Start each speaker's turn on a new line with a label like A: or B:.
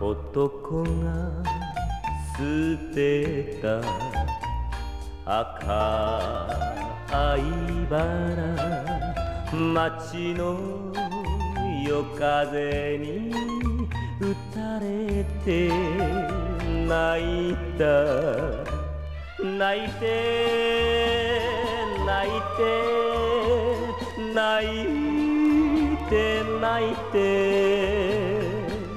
A: 男が捨てた赤いバラ、街の夜風に打たれて泣いた。泣いて泣いて泣いて泣いて